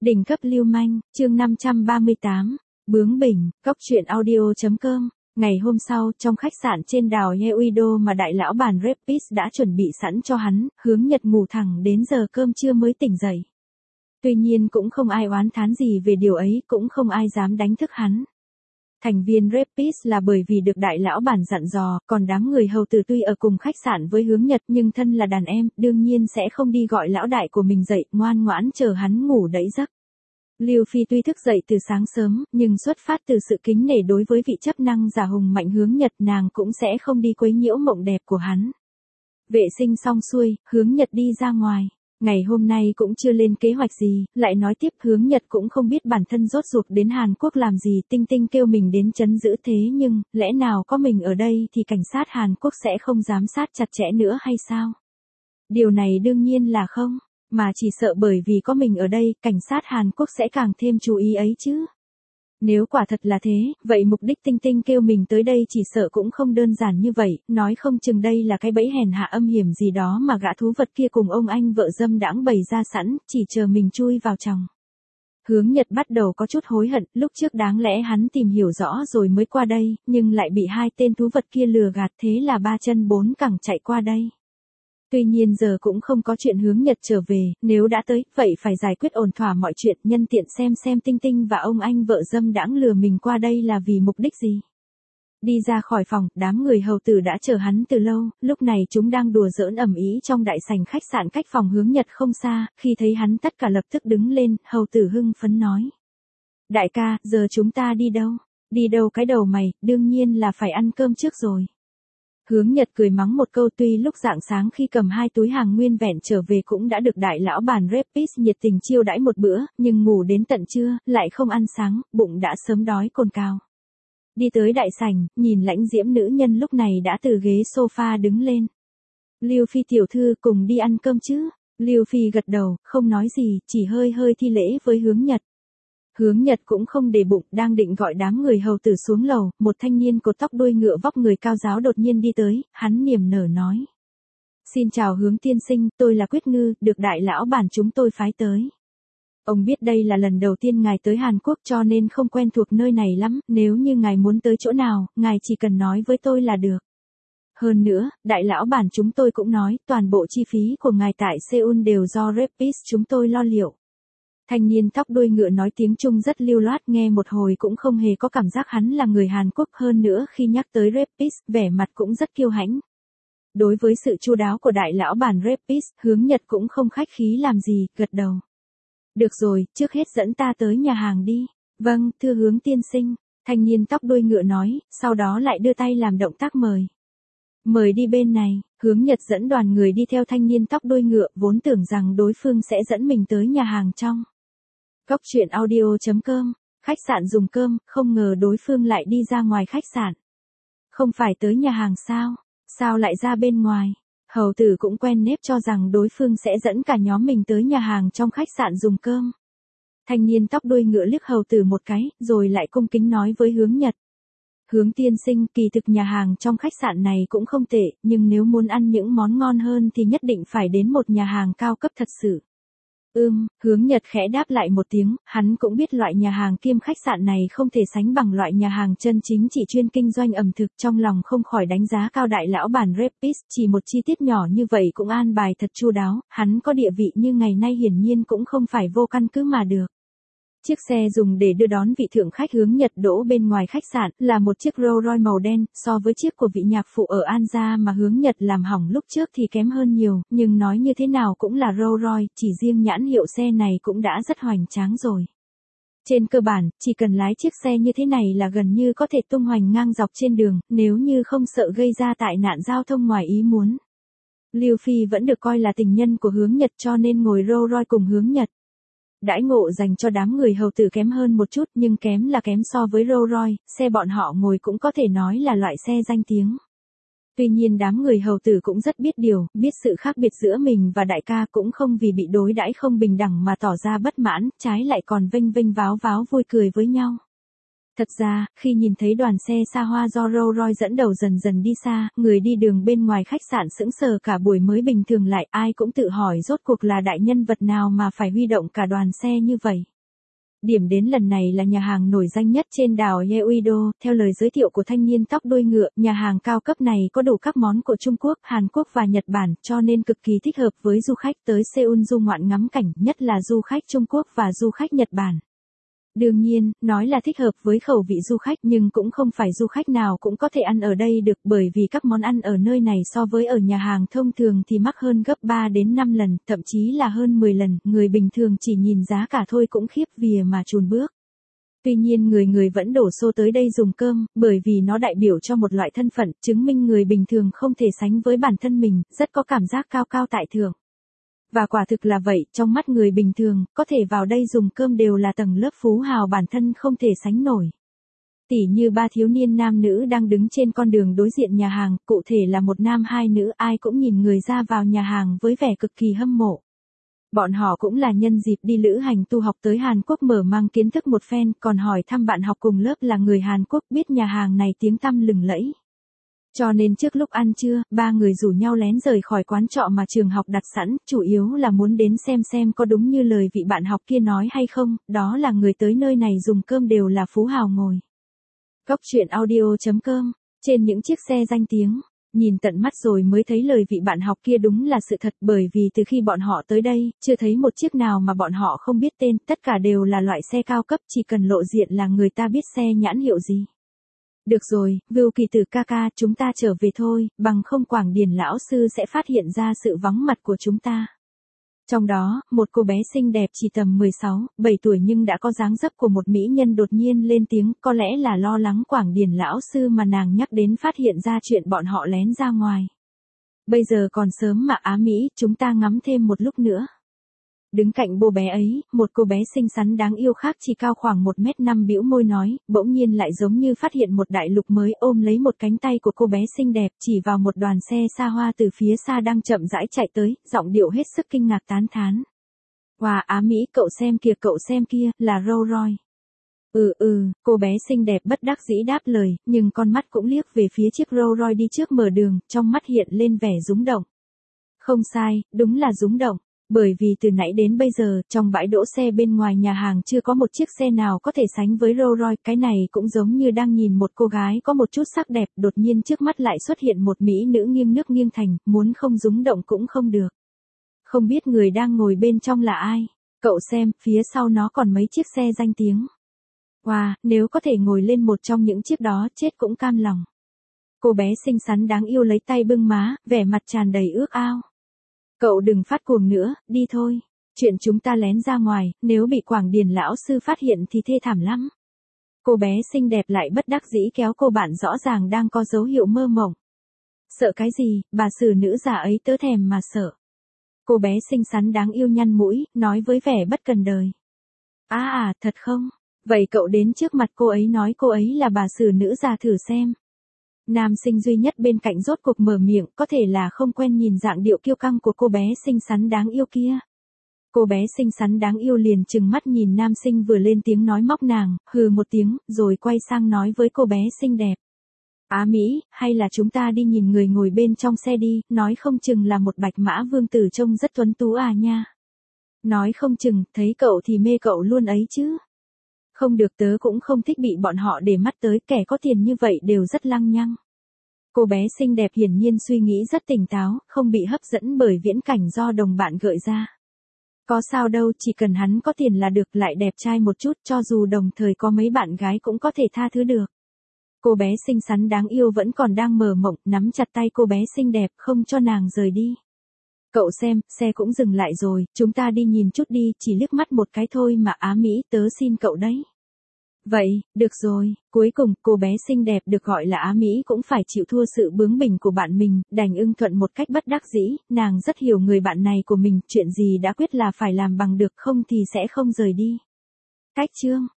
Đỉnh cấp lưu manh, chương 538, bướng bỉnh, cóc truyện audio.com. Ngày hôm sau, trong khách sạn trên đảo Yeouido mà đại lão bản Rapis đã chuẩn bị sẵn cho hắn, Hướng Nhật ngủ thẳng đến giờ cơm trưa mới tỉnh dậy. Tuy nhiên cũng không ai oán thán gì về điều ấy, cũng không ai dám đánh thức hắn. Thành viên Rapis là bởi vì được đại lão bản dặn dò, còn đám người hầu tử tuy ở cùng khách sạn với Hướng Nhật nhưng thân là đàn em, đương nhiên sẽ không đi gọi lão đại của mình dậy, ngoan ngoãn chờ hắn ngủ đẫy giấc. Lưu Phi tuy thức dậy từ sáng sớm, nhưng xuất phát từ sự kính nể đối với vị chấp năng giả hùng mạnh Hướng Nhật, nàng cũng sẽ không đi quấy nhiễu mộng đẹp của hắn. Vệ sinh xong xuôi, Hướng Nhật đi ra ngoài. Ngày hôm nay cũng chưa lên kế hoạch gì, lại nói tiếp Hướng Nhật cũng không biết bản thân rốt ruột đến Hàn Quốc làm gì, Tinh Tinh kêu mình đến trấn giữ thế nhưng, lẽ nào có mình ở đây thì cảnh sát Hàn Quốc sẽ không giám sát chặt chẽ nữa hay sao? Điều này đương nhiên là không, mà chỉ sợ bởi vì có mình ở đây, cảnh sát Hàn Quốc sẽ càng thêm chú ý ấy chứ. Nếu quả thật là thế, vậy mục đích Tinh Tinh kêu mình tới đây chỉ sợ cũng không đơn giản như vậy, nói không chừng đây là cái bẫy hèn hạ âm hiểm gì đó mà gã thú vật kia cùng ông anh vợ dâm đãng bày ra sẵn, chỉ chờ mình chui vào trong. Hướng Nhật bắt đầu có chút hối hận, lúc trước đáng lẽ hắn tìm hiểu rõ rồi mới qua đây, nhưng lại bị hai tên thú vật kia lừa gạt, thế là ba chân bốn cẳng chạy qua đây. Tuy nhiên giờ cũng không có chuyện Hướng Nhật trở về, nếu đã tới, vậy phải giải quyết ổn thỏa mọi chuyện, nhân tiện xem Tinh Tinh và ông anh vợ dâm đãng lừa mình qua đây là vì mục đích gì. Đi ra khỏi phòng, đám người hầu tử đã chờ hắn từ lâu, lúc này chúng đang đùa giỡn ầm ĩ trong đại sảnh khách sạn cách phòng Hướng Nhật không xa, khi thấy hắn tất cả lập tức đứng lên, hầu tử hưng phấn nói. Đại ca, giờ chúng ta đi đâu? Đi đâu cái đầu mày, đương nhiên là phải ăn cơm trước rồi. Hướng Nhật cười mắng một câu, tuy lúc rạng sáng khi cầm hai túi hàng nguyên vẹn trở về cũng đã được đại lão bản Rapis nhiệt tình chiêu đãi một bữa, nhưng ngủ đến tận trưa, lại không ăn sáng, bụng đã sớm đói cồn cào. Đi tới đại sảnh, nhìn lãnh diễm nữ nhân lúc này đã từ ghế sofa đứng lên. Lưu Phi tiểu thư cùng đi ăn cơm chứ? Lưu Phi gật đầu, không nói gì, chỉ hơi thi lễ với Hướng Nhật. Hướng Nhật cũng không để bụng, đang định gọi đám người hầu tử xuống lầu, một thanh niên cột tóc đuôi ngựa vóc người cao ráo đột nhiên đi tới, hắn niềm nở nói. Xin chào Hướng tiên sinh, tôi là Quyết Ngư, được đại lão bản chúng tôi phái tới. Ông biết đây là lần đầu tiên ngài tới Hàn Quốc cho nên không quen thuộc nơi này lắm, nếu như ngài muốn tới chỗ nào, ngài chỉ cần nói với tôi là được. Hơn nữa, đại lão bản chúng tôi cũng nói, toàn bộ chi phí của ngài tại Seoul đều do Rapis chúng tôi lo liệu. Thanh niên tóc đuôi ngựa nói tiếng Trung rất lưu loát, nghe một hồi cũng không hề có cảm giác hắn là người Hàn Quốc, hơn nữa khi nhắc tới Rapis, vẻ mặt cũng rất kiêu hãnh. Đối với sự chu đáo của đại lão bản Rapis, Hướng Nhật cũng không khách khí làm gì, gật đầu. Được rồi, trước hết dẫn ta tới nhà hàng đi. Vâng, thưa Hướng tiên sinh, thanh niên tóc đuôi ngựa nói, sau đó lại đưa tay làm động tác mời. Mời đi bên này, Hướng Nhật dẫn đoàn người đi theo thanh niên tóc đuôi ngựa, vốn tưởng rằng đối phương sẽ dẫn mình tới nhà hàng trong. Cóc truyện audio.com, khách sạn dùng cơm, không ngờ đối phương lại đi ra ngoài khách sạn. Không phải tới nhà hàng sao? Sao lại ra bên ngoài? Hầu tử cũng quen nếp cho rằng đối phương sẽ dẫn cả nhóm mình tới nhà hàng trong khách sạn dùng cơm. Thanh niên tóc đuôi ngựa liếc hầu tử một cái, rồi lại cung kính nói với Hướng Nhật. Hướng tiên sinh, kỳ thực nhà hàng trong khách sạn này cũng không tệ, nhưng nếu muốn ăn những món ngon hơn thì nhất định phải đến một nhà hàng cao cấp thật sự. Hướng Nhật khẽ đáp lại một tiếng, hắn cũng biết loại nhà hàng kiêm khách sạn này không thể sánh bằng loại nhà hàng chân chính chỉ chuyên kinh doanh ẩm thực, trong lòng không khỏi đánh giá cao đại lão bản Rapis, chỉ một chi tiết nhỏ như vậy cũng an bài thật chu đáo, hắn có địa vị như ngày nay hiển nhiên cũng không phải vô căn cứ mà được. Chiếc xe dùng để đưa đón vị thượng khách Hướng Nhật đỗ bên ngoài khách sạn, là một chiếc Rolls Royce màu đen, so với chiếc của vị nhạc phụ ở An Gia mà Hướng Nhật làm hỏng lúc trước thì kém hơn nhiều, nhưng nói như thế nào cũng là Rolls Royce, chỉ riêng nhãn hiệu xe này cũng đã rất hoành tráng rồi. Trên cơ bản, chỉ cần lái chiếc xe như thế này là gần như có thể tung hoành ngang dọc trên đường, nếu như không sợ gây ra tai nạn giao thông ngoài ý muốn. Lưu Phi vẫn được coi là tình nhân của Hướng Nhật cho nên ngồi Rolls Royce cùng Hướng Nhật. Đãi ngộ dành cho đám người hầu tử kém hơn một chút, nhưng kém là kém so với Rolls Royce, xe bọn họ ngồi cũng có thể nói là loại xe danh tiếng. Tuy nhiên đám người hầu tử cũng rất biết điều, biết sự khác biệt giữa mình và đại ca, cũng không vì bị đối đãi không bình đẳng mà tỏ ra bất mãn, trái lại còn vênh váo vui cười với nhau. Thật ra, khi nhìn thấy đoàn xe xa hoa do Rolls Royce dẫn đầu dần dần đi xa, người đi đường bên ngoài khách sạn sững sờ cả buổi mới bình thường lại, ai cũng tự hỏi rốt cuộc là đại nhân vật nào mà phải huy động cả đoàn xe như vậy. Điểm đến lần này là nhà hàng nổi danh nhất trên đảo Yeouido, theo lời giới thiệu của thanh niên tóc đuôi ngựa, nhà hàng cao cấp này có đủ các món của Trung Quốc, Hàn Quốc và Nhật Bản, cho nên cực kỳ thích hợp với du khách tới Seoul du ngoạn ngắm cảnh, nhất là du khách Trung Quốc và du khách Nhật Bản. Đương nhiên, nói là thích hợp với khẩu vị du khách nhưng cũng không phải du khách nào cũng có thể ăn ở đây được, bởi vì các món ăn ở nơi này so với ở nhà hàng thông thường thì mắc hơn gấp 3 đến 5 lần, thậm chí là hơn 10 lần, người bình thường chỉ nhìn giá cả thôi cũng khiếp vía mà chùn bước. Tuy nhiên người vẫn đổ xô tới đây dùng cơm, bởi vì nó đại biểu cho một loại thân phận, chứng minh người bình thường không thể sánh với bản thân mình, rất có cảm giác cao cao tại thượng. Và quả thực là vậy, trong mắt người bình thường, có thể vào đây dùng cơm đều là tầng lớp phú hào bản thân không thể sánh nổi. Tỉ như ba thiếu niên nam nữ đang đứng trên con đường đối diện nhà hàng, cụ thể là một nam hai nữ, ai cũng nhìn người ra vào nhà hàng với vẻ cực kỳ hâm mộ. Bọn họ cũng là nhân dịp đi lữ hành tu học tới Hàn Quốc mở mang kiến thức một phen, còn hỏi thăm bạn học cùng lớp là người Hàn Quốc biết nhà hàng này tiếng tăm lừng lẫy. Cho nên trước lúc ăn trưa, ba người rủ nhau lén rời khỏi quán trọ mà trường học đặt sẵn, chủ yếu là muốn đến xem có đúng như lời vị bạn học kia nói hay không, đó là người tới nơi này dùng cơm đều là phú hào ngồi. Góc truyện audio.com, trên những chiếc xe danh tiếng, nhìn tận mắt rồi mới thấy lời vị bạn học kia đúng là sự thật, bởi vì từ khi bọn họ tới đây, chưa thấy một chiếc nào mà bọn họ không biết tên, tất cả đều là loại xe cao cấp, chỉ cần lộ diện là người ta biết xe nhãn hiệu gì. Được rồi, Vưu Kỳ Tử ca ca, chúng ta trở về thôi, bằng không Quảng Điền lão sư sẽ phát hiện ra sự vắng mặt của chúng ta. Trong đó, một cô bé xinh đẹp chỉ tầm 16, 7 tuổi nhưng đã có dáng dấp của một mỹ nhân đột nhiên lên tiếng, có lẽ là lo lắng Quảng Điền lão sư mà nàng nhắc đến phát hiện ra chuyện bọn họ lén ra ngoài. Bây giờ còn sớm mà Á Mỹ, chúng ta ngắm thêm một lúc nữa. Đứng cạnh cô bé ấy, một cô bé xinh xắn đáng yêu khác chỉ cao khoảng 1m5 bĩu môi nói, bỗng nhiên lại giống như phát hiện một đại lục mới, ôm lấy một cánh tay của cô bé xinh đẹp, chỉ vào một đoàn xe xa hoa từ phía xa đang chậm rãi chạy tới, giọng điệu hết sức kinh ngạc tán thán. Wow, Á Mỹ, cậu xem kia, là Rolls Royce. Cô bé xinh đẹp bất đắc dĩ đáp lời, nhưng con mắt cũng liếc về phía chiếc Rolls Royce đi trước mở đường, trong mắt hiện lên vẻ rúng động. Không sai, đúng là rúng động. Bởi vì từ nãy đến bây giờ, trong bãi đỗ xe bên ngoài nhà hàng chưa có một chiếc xe nào có thể sánh với Rolls Royce, cái này cũng giống như đang nhìn một cô gái có một chút sắc đẹp, đột nhiên trước mắt lại xuất hiện một mỹ nữ nghiêng nước nghiêng thành, muốn không rúng động cũng không được. Không biết người đang ngồi bên trong là ai? Cậu xem, phía sau nó còn mấy chiếc xe danh tiếng. Wow, nếu có thể ngồi lên một trong những chiếc đó, chết cũng cam lòng. Cô bé xinh xắn đáng yêu lấy tay bưng má, vẻ mặt tràn đầy ước ao. Cậu đừng phát cuồng nữa, đi thôi. Chuyện chúng ta lén ra ngoài, nếu bị Quảng Điền lão sư phát hiện thì thê thảm lắm. Cô bé xinh đẹp lại bất đắc dĩ kéo cô bạn rõ ràng đang có dấu hiệu mơ mộng. Sợ cái gì, bà xử nữ già ấy tớ thèm mà sợ. Cô bé xinh xắn đáng yêu nhăn mũi, nói với vẻ bất cần đời. Thật không? Vậy cậu đến trước mặt cô ấy nói cô ấy là bà xử nữ già thử xem. Nam sinh duy nhất bên cạnh rốt cuộc mở miệng, có thể là không quen nhìn dạng điệu kiêu căng của cô bé xinh xắn đáng yêu kia. Cô bé xinh xắn đáng yêu liền trừng mắt nhìn nam sinh vừa lên tiếng nói móc nàng, hừ một tiếng, rồi quay sang nói với cô bé xinh đẹp. Á Mỹ, hay là chúng ta đi nhìn người ngồi bên trong xe đi, nói không chừng là một bạch mã vương tử trông rất tuấn tú à nha. Nói không chừng, thấy cậu thì mê cậu luôn ấy chứ. Không được, tớ cũng không thích bị bọn họ để mắt tới, kẻ có tiền như vậy đều rất lăng nhăng. Cô bé xinh đẹp hiển nhiên suy nghĩ rất tỉnh táo, không bị hấp dẫn bởi viễn cảnh do đồng bạn gợi ra. Có sao đâu, chỉ cần hắn có tiền là được, lại đẹp trai một chút, cho dù đồng thời có mấy bạn gái cũng có thể tha thứ được. Cô bé xinh xắn đáng yêu vẫn còn đang mơ mộng, nắm chặt tay cô bé xinh đẹp, không cho nàng rời đi. Cậu xem, xe cũng dừng lại rồi, chúng ta đi nhìn chút đi, chỉ liếc mắt một cái thôi mà Á Mỹ, tớ xin cậu đấy. Vậy, được rồi, cuối cùng, cô bé xinh đẹp được gọi là Á Mỹ cũng phải chịu thua sự bướng bỉnh của bạn mình, đành ưng thuận một cách bất đắc dĩ, nàng rất hiểu người bạn này của mình, chuyện gì đã quyết là phải làm bằng được, không thì sẽ không rời đi. Cách chương